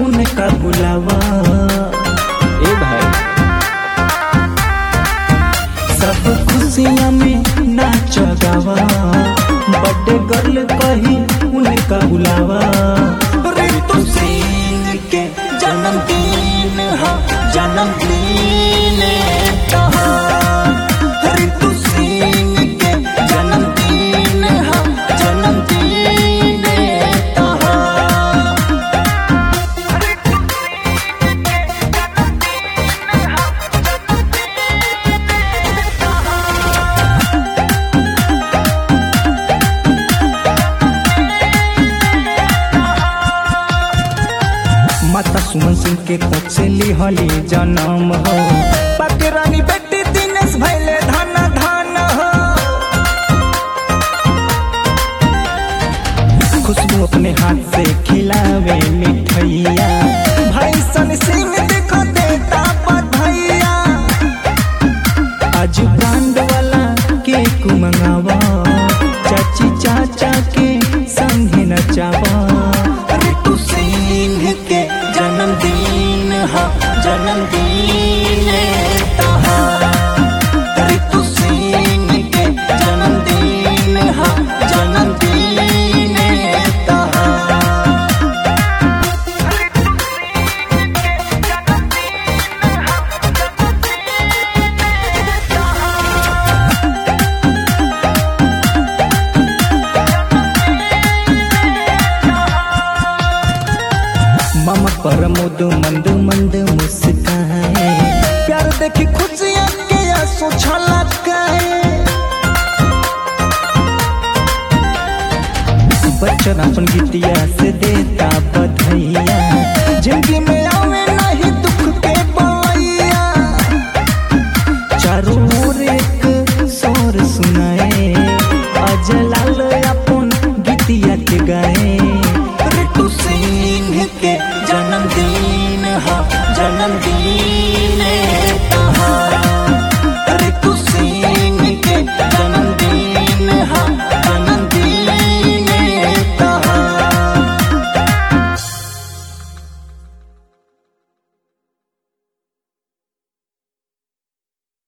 उनका बुलावा। ए भाई सब खुशियाँ में नाच गावा, बर्थडे गर्ल कही उनका बुलावा। ऋतु सिंह के जन्मदिन है, जन्मदिन ऋतु सिंह के जन्मदिन है, जन्मदिन माता सुमन सिंह के कोख से लिहली जन्म हो, बाकी रानी बेटी दिनेश भैले धन धन हो। खुशबू अपने हाथ से खिलावे मिठैया, भाई सन सिंह देखो देता बधाइया। आज ब्रांड वाला केक मंगावा, चाची चाचा के संगे नचावा। ऋतु सिंह के जन्मदिन है, जन्मदिन ऋतु सिंह के जन्मदिन है, जन्मदिन मामा प्रमोद मंद मंद मुस्काए, प्यार देखी खुशियाँ के आंसू छलकाए। बच्चन अपन गीतिया से देता बधाइया, जिंदगी में आवे नहीं दुख के बवैया। चारों ओर एक शोर सुनाए, अजलाल अपन गीतिया के गाए। ऋतु सिंह के जन्मदिन है, जन्मदिन